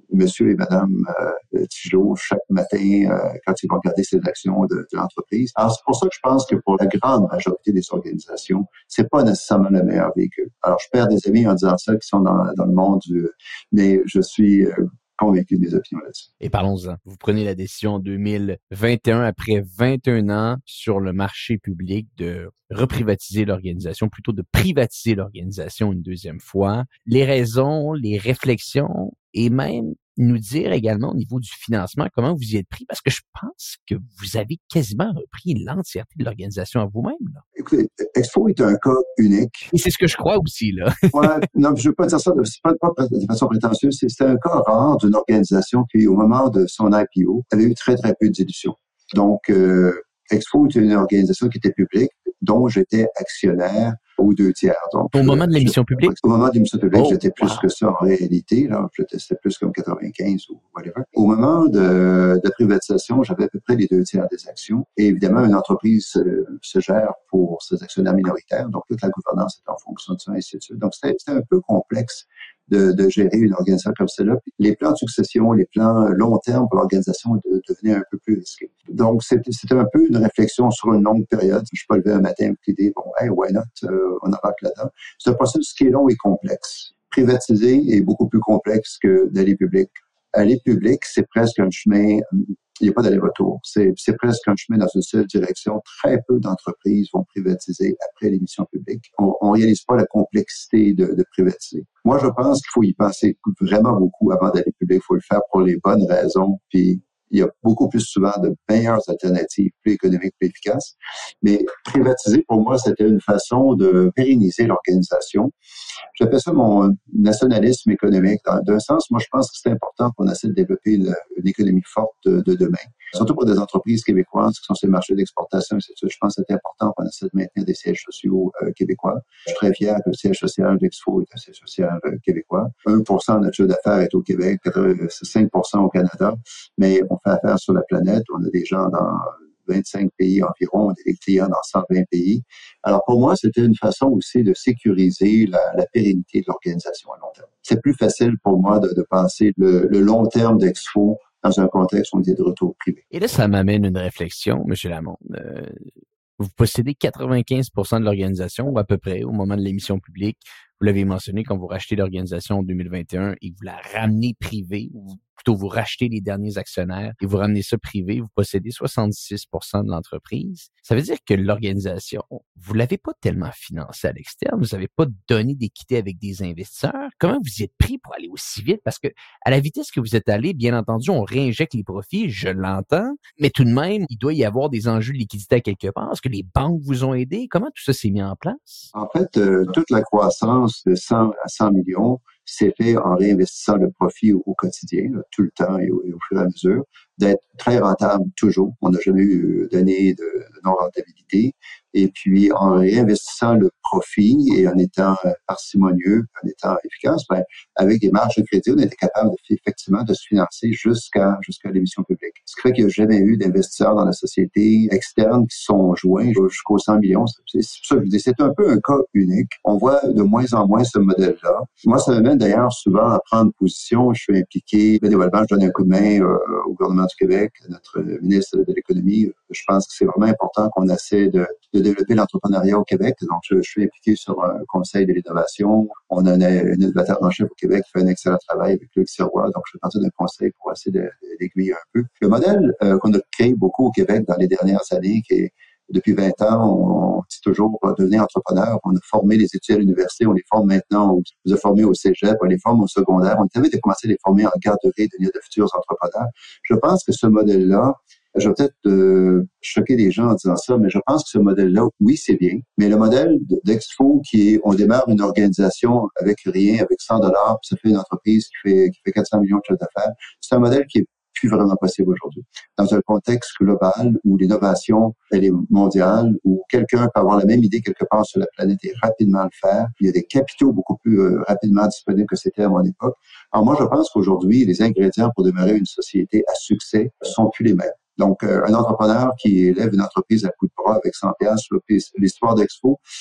monsieur et madame euh, Thigeault chaque matin euh, quand ils vont regarder ces actions de, de l'entreprise. Alors, c'est pour ça que je pense que pour la grande majorité des organisations, c'est pas nécessairement le meilleur véhicule. Alors, je perds des amis en disant ça qui sont dans, dans le monde du... Mais je suis... Euh, convaincu des opinions là-dessus. Et parlons-en. Vous prenez la décision en deux mille vingt et un, après vingt et un ans sur le marché public, de reprivatiser l'organisation, plutôt de privatiser l'organisation une deuxième fois. Les raisons, les réflexions et même nous dire également au niveau du financement comment vous y êtes pris, parce que je pense que vous avez quasiment repris l'entièreté de l'organisation à vous-même, là. Écoutez, Exfo est un cas unique. Et c'est ce que je crois aussi, là. Ouais, non, je veux pas dire ça de, pas, pas de façon prétentieuse. C'est, c'est un cas rare d'une organisation qui, au moment de son I P O, avait eu très, très peu de dilution. Donc, euh, Exfo est une organisation qui était publique, dont j'étais actionnaire aux deux tiers. Donc, au moment de l'émission je, publique? Au moment de l'émission publique, oh, j'étais plus wow. que ça en réalité. Là, j'étais c'était plus comme quatre-vingt-quinze ou whatever. Au moment de, de la privatisation, j'avais à peu près les deux tiers des actions. Et évidemment, une entreprise se, se gère pour ses actionnaires minoritaires. Donc, toute la gouvernance est en fonction de ça, et ainsi de suite. Donc, c'était, c'était un peu complexe de, de gérer une organisation comme celle-là. Les plans de succession, les plans long terme pour l'organisation de, devenaient un peu plus risqués. Donc, c'était, c'était un peu une réflexion sur une longue période. Je suis pas levé un matin avec l'idée, bon, hey, why not, euh, on embarque là-dedans. C'est un processus qui est long et complexe. Privatiser est beaucoup plus complexe que d'aller public. Aller public, c'est presque un chemin, il n'y a pas d'aller-retour. C'est, c'est presque un chemin dans une seule direction. Très peu d'entreprises vont privatiser après l'émission publique. On ne réalise pas la complexité de, de privatiser. Moi, je pense qu'il faut y penser vraiment beaucoup avant d'aller public. Il faut le faire pour les bonnes raisons, puis il y a beaucoup plus souvent de meilleures alternatives, plus économiques, plus efficaces. Mais privatiser, pour moi, c'était une façon de pérenniser l'organisation. J'appelle ça mon nationalisme économique. Dans, d'un sens, moi, je pense que c'est important qu'on essaie de développer une, une économie forte de, de demain. Surtout pour des entreprises québécoises qui sont sur le marché d'exportation, et cetera. Je pense que c'est important qu'on essaie de maintenir des sièges sociaux euh, québécois. Je suis très fier que le siège social d'Exfo est un siège social euh, québécois. un pour cent de notre chiffre d'affaires est au Québec, cinq pour cent au Canada, mais on fait affaire sur la planète. On a des gens dans vingt-cinq pays environ, on a des clients dans cent vingt pays. Alors pour moi, c'était une façon aussi de sécuriser la, la pérennité de l'organisation à long terme. C'est plus facile pour moi de, de penser le, le long terme d'Exfo dans un contexte où on est de retour privé. Et là, ça m'amène une réflexion, M. Lamonde. Euh, vous possédez quatre-vingt-quinze pour cent de l'organisation, ou à peu près, au moment de l'émission publique. Vous l'avez mentionné quand vous rachetez l'organisation en deux mille vingt et un et vous la ramenez privée, ou plutôt vous rachetez les derniers actionnaires et vous ramenez ça privé, vous possédez soixante-six pour cent de l'entreprise. Ça veut dire que l'organisation, vous l'avez pas tellement financée à l'externe, vous n'avez pas donné d'équité avec des investisseurs. Comment vous y êtes pris pour aller aussi vite? Parce que à la vitesse que vous êtes allé, bien entendu, on réinjecte les profits, je l'entends, mais tout de même, il doit y avoir des enjeux de liquidité à quelque part. Est-ce que les banques vous ont aidé? Comment tout ça s'est mis en place? En fait, euh, toute la croissance de cent à cent millions s'est fait en réinvestissant le profit au, au quotidien, là, tout le temps et au, et au fur et à mesure, d'être très rentable toujours. On n'a jamais eu d'année de, de non-rentabilité. Et puis, en réinvestissant le profit et en étant parcimonieux, en étant efficace, ben, avec des marges de crédit, on était capable de, effectivement de se financer jusqu'à jusqu'à l'émission publique. Ce qui fait qu'il n'y a jamais eu d'investisseurs dans la société externe qui sont joints jusqu'aux cent millions. C'est, c'est ça que je dis. C'est un peu un cas unique. On voit de moins en moins ce modèle-là. Moi, ça m'amène d'ailleurs souvent à prendre position. Je suis impliqué bénévolement, je donne un coup de main euh, au gouvernement du Québec, à notre ministre de l'Économie. Je pense que c'est vraiment important qu'on essaie de, de développer l'entrepreneuriat au Québec. Donc, je, je suis impliqué sur un conseil de l'innovation. On a un, un innovateur en chef au Québec qui fait un excellent travail avec Luc Sirois. Donc, je fais partie d'un conseil pour essayer de, de, d'aiguiller un peu. Le modèle euh, qu'on a créé beaucoup au Québec dans les dernières années, qui est depuis vingt ans, on, on dit toujours euh, devenir entrepreneur. On a formé les étudiants à l'université, on les forme maintenant, on les a formés au cégep, on les forme au secondaire. On avait commencé à les former en garderie, devenir de futurs entrepreneurs. Je pense que ce modèle-là, je vais peut-être euh, choquer les gens en disant ça, mais je pense que ce modèle-là, oui, c'est bien. Mais le modèle d'Exfo, qui est, on démarre une organisation avec rien, avec cent dollars, puis ça fait une entreprise qui fait qui fait quatre cents millions de chiffre d'affaires, c'est un modèle qui est plus vraiment possible aujourd'hui. Dans un contexte global où l'innovation, elle est mondiale, où quelqu'un peut avoir la même idée quelque part sur la planète et rapidement le faire, il y a des capitaux beaucoup plus euh, rapidement disponibles que c'était à mon époque. Alors moi, je pense qu'aujourd'hui, les ingrédients pour démarrer une société à succès sont plus les mêmes. Donc, euh, un entrepreneur qui élève une entreprise à coup de bras avec cent piastres, l'histoire d'Exfo,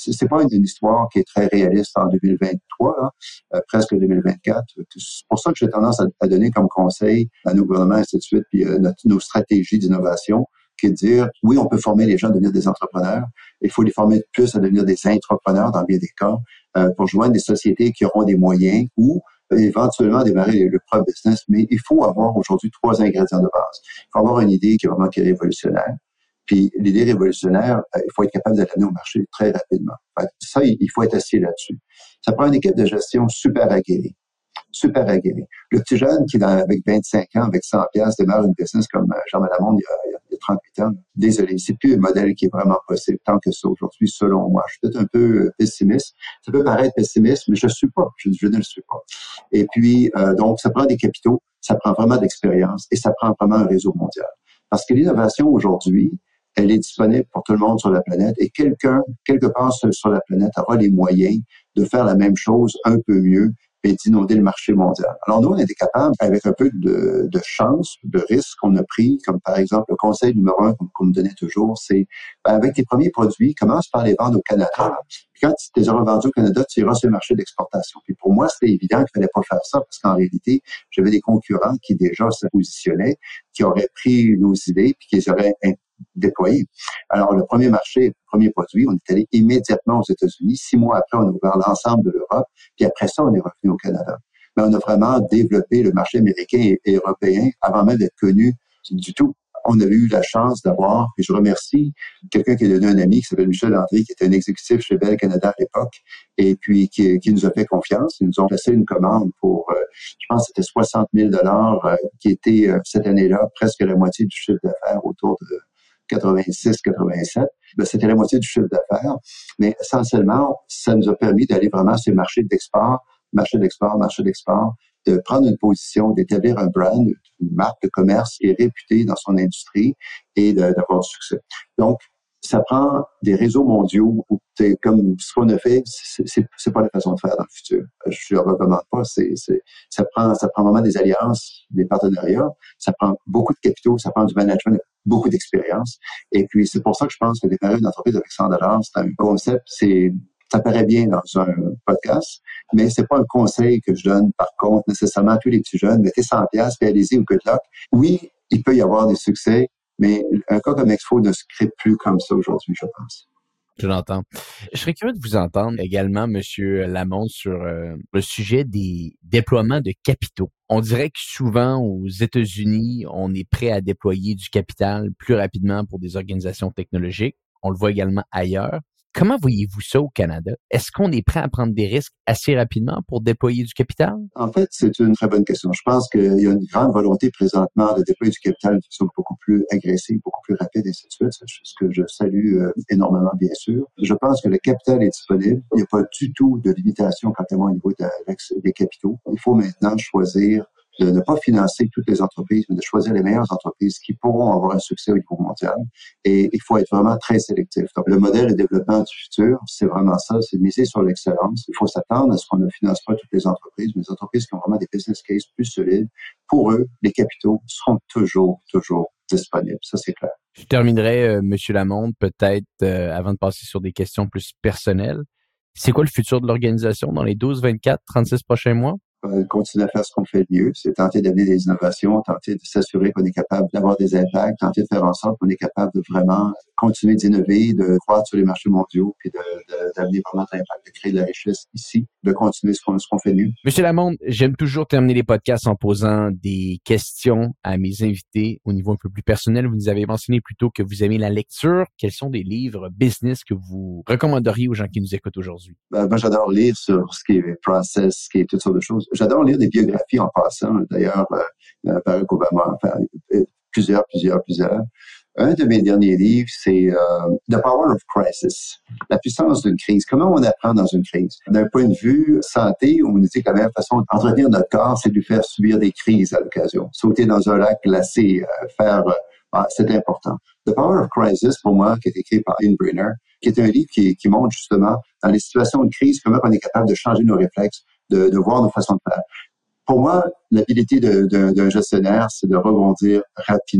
c'est pas une, une histoire qui est très réaliste en deux mille vingt-trois, là, euh, presque deux mille vingt-quatre. C'est pour ça que j'ai tendance à, à donner comme conseil à nos gouvernements, et ainsi de suite, puis euh, notre, nos stratégies d'innovation, qui est de dire, oui, on peut former les gens à devenir des entrepreneurs. Il faut les former plus à devenir des intrapreneurs dans bien des cas, euh, pour joindre des sociétés qui auront des moyens ou éventuellement démarrer le propre business. Mais il faut avoir aujourd'hui trois ingrédients de base. Il faut avoir une idée qui est vraiment qui est révolutionnaire. Puis l'idée révolutionnaire, il faut être capable de l'amener au marché très rapidement. Fait, ça, il faut être assis là-dessus. Ça prend une équipe de gestion super aguerrie. Super aguerri. Le petit jeune qui, dans, avec vingt-cinq ans, avec cent piastres, démarre une business comme Jean Malamond il y a, il y a trente-huit ans. Désolé, c'est plus un modèle qui est vraiment possible tant que ça aujourd'hui, selon moi. Je suis peut-être un peu pessimiste. Ça peut paraître pessimiste, mais je ne suis pas. Je, je ne le suis pas. Et puis, euh, donc, ça prend des capitaux, ça prend vraiment d'expérience et ça prend vraiment un réseau mondial. Parce que l'innovation aujourd'hui, elle est disponible pour tout le monde sur la planète et quelqu'un, quelque part sur, sur la planète, aura les moyens de faire la même chose un peu mieux et d'inonder le marché mondial. Alors nous, on était capable, avec un peu de, de chance, de risque qu'on a pris, comme par exemple le conseil numéro un qu'on, qu'on me donnait toujours, c'est ben, avec tes premiers produits, commence par les vendre au Canada. Puis quand tu les auras vendus au Canada, tu iras sur le marché d'exportation. Puis pour moi, c'était évident qu'il fallait pas faire ça parce qu'en réalité, j'avais des concurrents qui déjà se positionnaient, qui auraient pris nos idées puis qui les auraient déployées. Alors le premier marché, le premier produit, on est allé immédiatement aux États-Unis. Six mois après, on a ouvert l'ensemble de l'Europe. Puis après ça, on est revenu au Canada. Mais on a vraiment développé le marché américain et, et européen avant même d'être connu du tout. On avait eu la chance d'avoir, et je remercie quelqu'un qui est devenu un ami, qui s'appelle Michel Landry, qui était un exécutif chez Bell Canada à l'époque, et puis qui, qui nous a fait confiance. Ils nous ont placé une commande pour, euh, je pense que c'était soixante mille dollars, euh, qui était euh, cette année-là presque la moitié du chiffre d'affaires, autour de quatre-vingt-six quatre-vingt-sept. Ben, c'était la moitié du chiffre d'affaires. Mais essentiellement, ça nous a permis d'aller vraiment sur le marché d'export, marché d'export, marché d'export, de prendre une position, d'établir un brand, une marque de commerce qui est réputée dans son industrie et de, d'avoir du succès. Donc, ça prend des réseaux mondiaux où c'est comme ce qu'on a fait, c'est, c'est, c'est pas la façon de faire dans le futur. Je le recommande pas. C'est, c'est, ça prend, ça prend vraiment des alliances, des partenariats. Ça prend beaucoup de capitaux, ça prend du management, beaucoup d'expérience. Et puis, c'est pour ça que je pense que démarrer une entreprise avec cent dollars, c'est un concept, c'est, ça paraît bien dans un podcast, mais c'est pas un conseil que je donne, par contre, nécessairement à tous les petits jeunes. Mettez cent piastres, puis allez-y au good luck. Oui, il peut y avoir des succès, mais un cas comme Exfo ne se crée plus comme ça aujourd'hui, je pense. Je l'entends. Je serais curieux de vous entendre également, Monsieur Lamont, sur euh, le sujet des déploiements de capitaux. On dirait que souvent, aux États-Unis, on est prêt à déployer du capital plus rapidement pour des organisations technologiques. On le voit également ailleurs. Comment voyez-vous ça au Canada? Est-ce qu'on est prêt à prendre des risques assez rapidement pour déployer du capital? En fait, c'est une très bonne question. Je pense qu'il y a une grande volonté présentement de déployer du capital de façon beaucoup plus agressive, beaucoup plus rapide, et ainsi de suite. C'est ce que je salue euh, énormément, bien sûr. Je pense que le capital est disponible. Il n'y a pas du tout de limitation, quant à moi, au niveau de, des capitaux. Il faut maintenant choisir de ne pas financer toutes les entreprises, mais de choisir les meilleures entreprises qui pourront avoir un succès au niveau mondial. Et il faut être vraiment très sélectif. Donc, le modèle de développement du futur, c'est vraiment ça, c'est de miser sur l'excellence. Il faut s'attendre à ce qu'on ne finance pas toutes les entreprises, mais les entreprises qui ont vraiment des business cases plus solides. Pour eux, les capitaux seront toujours, toujours disponibles. Ça, c'est clair. Je terminerai, euh, Monsieur Lamonde, peut-être, euh, avant de passer sur des questions plus personnelles. C'est quoi le futur de l'organisation dans les douze, vingt-quatre, trente-six prochains mois? Continuer à faire ce qu'on fait de mieux, c'est tenter d'amener des innovations, tenter de s'assurer qu'on est capable d'avoir des impacts, tenter de faire en sorte qu'on est capable de vraiment continuer d'innover, de croître sur les marchés mondiaux, puis de, de, d'amener vraiment de l'impact, de créer de la richesse ici, de continuer ce qu'on, ce qu'on fait de mieux. Monsieur Lamonde, j'aime toujours terminer les podcasts en posant des questions à mes invités au niveau un peu plus personnel. Vous nous avez mentionné plus tôt que vous aimez la lecture. Quels sont des livres business que vous recommanderiez aux gens qui nous écoutent aujourd'hui? Ben, moi, j'adore lire sur ce qui est process, ce qui est toutes sortes de choses. J'adore lire des biographies en passant. D'ailleurs, euh, Barack Obama, enfin, plusieurs, plusieurs, plusieurs. Un de mes derniers livres, c'est euh, The Power of Crisis, la puissance d'une crise. Comment on apprend dans une crise? D'un point de vue santé, on nous dit que la meilleure façon d'entretenir notre corps, c'est de lui faire subir des crises à l'occasion. Sauter dans un lac glacé, euh, faire... Euh, ah, c'est important. The Power of Crisis, pour moi, qui est écrit par Ian Briner, qui est un livre qui, qui montre justement, dans les situations de crise, comment on est capable de changer nos réflexes, de, de voir nos façons de faire. Pour moi, l'habilité de, de, d'un gestionnaire, c'est de rebondir rapidement.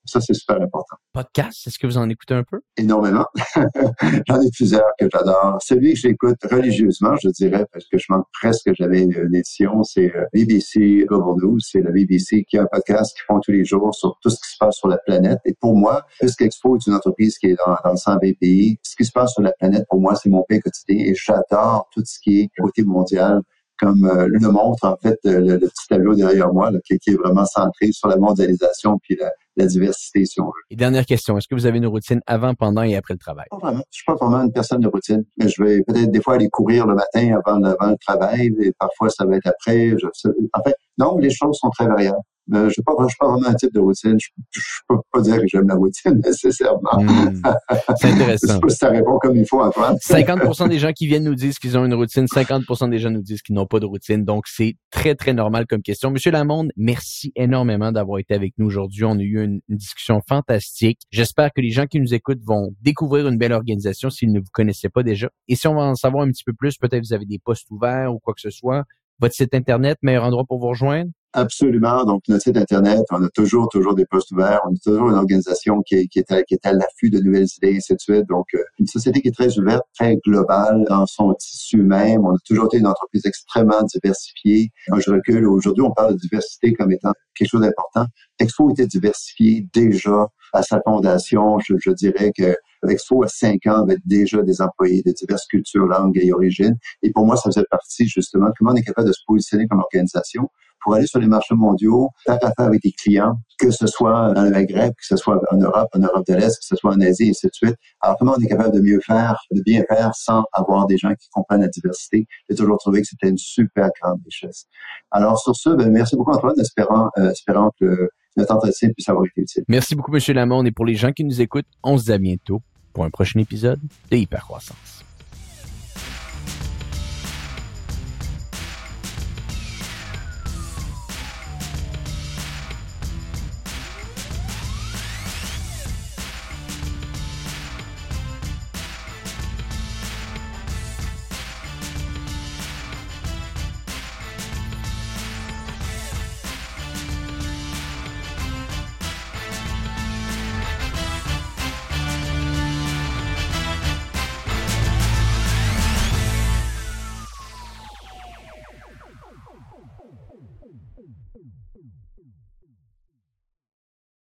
Ça, c'est super important. Podcast, est-ce que vous en écoutez un peu? Énormément. J'en ai plusieurs que j'adore. Celui que j'écoute religieusement, je dirais, parce que je manque presque jamais une édition, c'est B B C Global News. C'est la B B C qui a un podcast qu'ils font tous les jours sur tout ce qui se passe sur la planète. Et pour moi, puisque Expo est une entreprise qui est dans, dans cent vingt pays, ce qui se passe sur la planète, pour moi, c'est mon pain quotidien et j'adore tout ce qui est côté mondial. Comme euh, le montre, en fait, le, le petit tableau derrière moi, là, qui, qui est vraiment centré sur la mondialisation puis la, la diversité, si on veut. Et dernière question, est-ce que vous avez une routine avant, pendant et après le travail? Pas vraiment. Je suis pas vraiment une personne de routine, mais je vais peut-être des fois aller courir le matin avant, avant le travail, et parfois ça va être après. Je, en fait, non, les choses sont très variables. Euh, je suis pas, je suis pas vraiment un type de routine. Je, je peux pas dire que j'aime la routine nécessairement. Mmh, c'est intéressant. Je sais pas si ça répond comme il faut, Antoine. cinquante pour cent des gens qui viennent nous disent qu'ils ont une routine, cinquante pour cent des gens nous disent qu'ils n'ont pas de routine. Donc, c'est très, très normal comme question. Monsieur Lamonde, merci énormément d'avoir été avec nous aujourd'hui. On a eu une, une discussion fantastique. J'espère que les gens qui nous écoutent vont découvrir une belle organisation s'ils ne vous connaissaient pas déjà. Et si on va en savoir un petit peu plus, peut-être vous avez des postes ouverts ou quoi que ce soit. Votre site Internet, meilleur endroit pour vous rejoindre? Absolument. Donc, notre site Internet, on a toujours, toujours des postes ouverts. On a toujours une organisation qui est, qui est, à, qui est à l'affût de nouvelles idées, et ainsi de suite. Donc, euh, une société qui est très ouverte, très globale dans son tissu même. On a toujours été une entreprise extrêmement diversifiée. Moi, je recule. Aujourd'hui, on parle de diversité comme étant quelque chose d'important. Expo était diversifié déjà à sa fondation. Je, je dirais que Expo, à cinq ans, avait déjà des employés de diverses cultures, langues et origines. Et pour moi, ça faisait partie, justement, de comment on est capable de se positionner comme organisation pour aller sur les marchés mondiaux, faire affaire avec des clients, que ce soit dans le Maghreb, que ce soit en Europe, en Europe de l'Est, que ce soit en Asie, et ainsi de suite. Alors, comment on est capable de mieux faire, de bien faire sans avoir des gens qui comprennent la diversité? J'ai toujours trouvé que c'était une super grande richesse. Alors, sur ce, ben, merci beaucoup, Antoine, espérant, euh, espérant que notre entretien puisse avoir été utile. Merci beaucoup, M. Lamonde. Et pour les gens qui nous écoutent, on se dit à bientôt pour un prochain épisode de Hypercroissance.